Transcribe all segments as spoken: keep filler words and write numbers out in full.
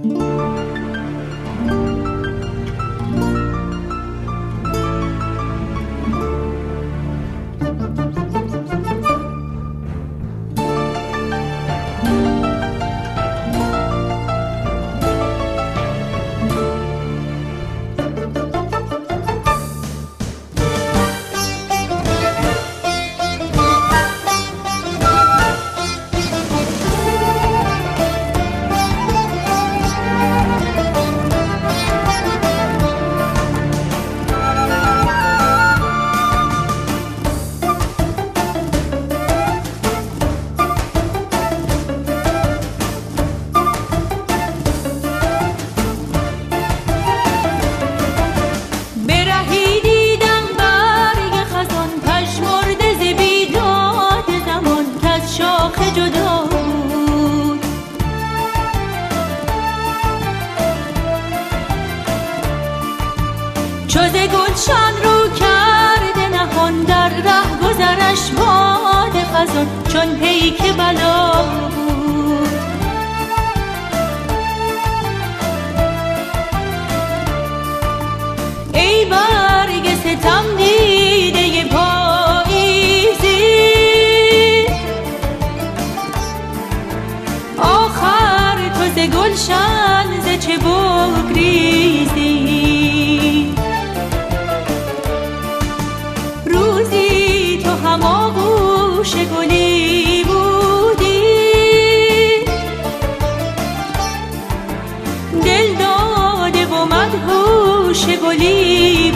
چون پیک بلا بود. ای برگ ستم دیده پاییزی، آخر تو ز گلشن ز چه بگریزی. روزی تو هم آغوش گلی بودی، دل داده و مدهوش گلی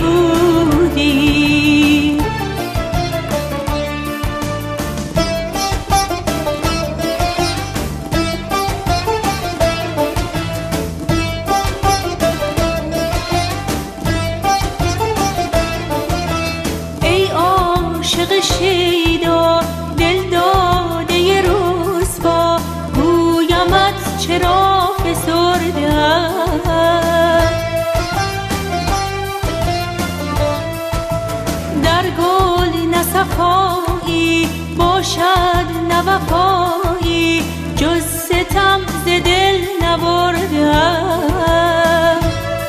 بودی. ای عاشق شیدا دل داده رسوا، گویمت چرا فسردم. در گل نه صفایی باشد نه وفایی، جز ستم ز دل نبردم.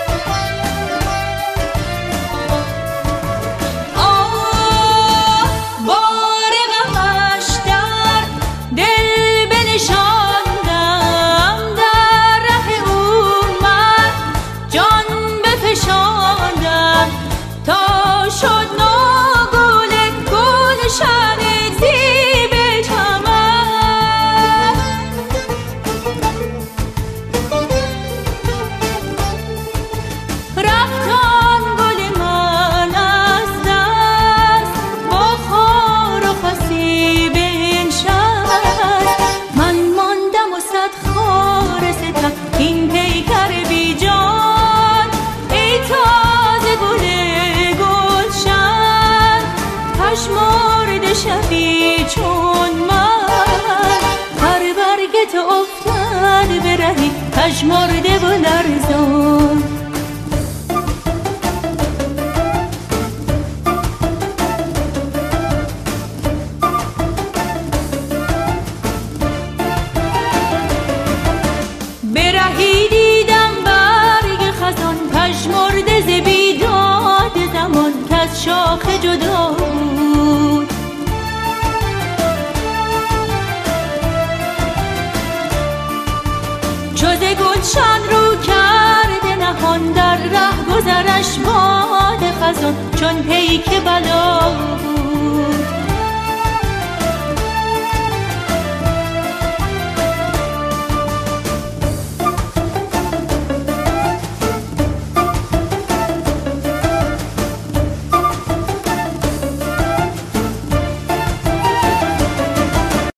شبی چون من هر برگ تو افتاد به رهی، پژمرده و لرزان. به رهی دیدم برگ خزان، پژمرده ز بیداد زمان، کز شاخ جدا بود. چو ز گلشن رو کرده نهان، در ره گذرش باد خزان، چون پیک بلا بود.